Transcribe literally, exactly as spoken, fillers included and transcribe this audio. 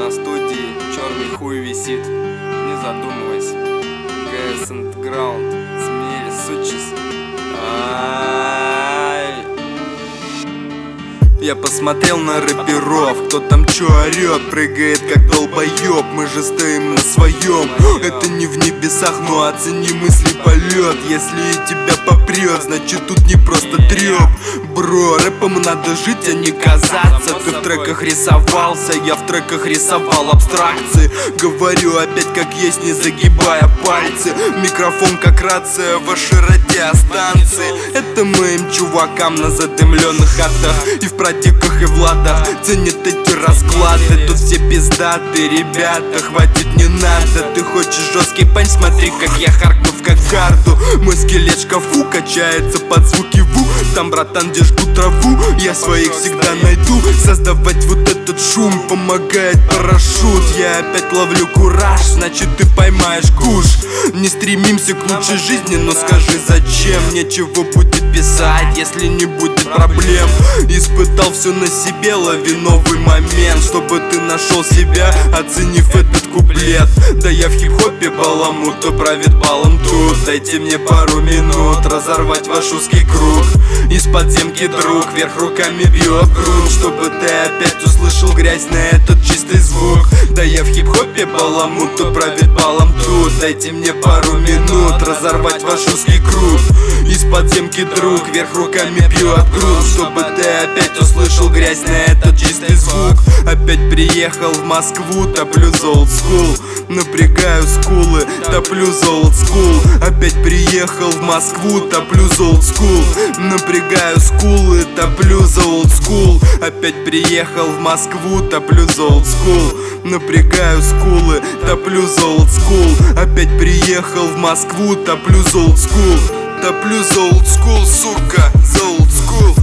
на студии черный хуй висит, не задумывайся. КС Underground, смели, сучись. Ай. Я посмотрел на рэперов, кто там чё орёт, прыгает как долбоёб, мы же стоим на своем. Это не в небесах, но оцени мысли полет. Если и тебя попрет, значит тут не просто трёп. Бро, рэпом надо жить, а не казаться. Ты в треках рисовался, я в треках рисовал абстракции. Говорю опять как есть, не загибая пальцы. Микрофон как рация, ваши радиостанции. Это моим чувакам на задымленных хатах и в протеках и в ладах ценят эти расклады. Тут все пиздаты, ребята, хватит не надо. Ты хочешь жесткий пань, смотри как я харкну в кокарду. Мой скелет в шкафу качается под звуки ву. Там, братан, где жгут траву, я своих всегда найду. Создавать вот этот шум помогает парашют. Я опять ловлю кураж, значит ты поймаешь куш. Не стремимся к лучшей жизни, но скажи зачем. Нечего будет писать, если не будет проблем. Испытал все на себе, лови новый момент, чтобы ты нашел себя, оценив этот куплет. Да я в хип-хопе баламут, то правит балом тут. Дайте мне пару минут разорвать ваш узкий круг. Из подземки друг вверх руками бьет грудь, чтобы ты опять услышал грязь на этот чистый звук. Да я в хип-хопе баламут, то правит балом тут. Дайте мне пару минут разорвать ваш узкий круг. Из подземки друг вверх руками бьет грудь, чтобы ты опять услышал грязь на этот чистый звук. Опять приехал в Москву, топлю за old school. Напрягаю скулы, топлю за old school. Опять приехал в Москву, топлю за old school. Напрягаю скулы, топлю за old school. Опять приехал в Москву, топлю за old school. Напрягаю скулы, топлю за old school. Опять приехал в Москву, топлю за old school. Топлю за old school, сука, за old school.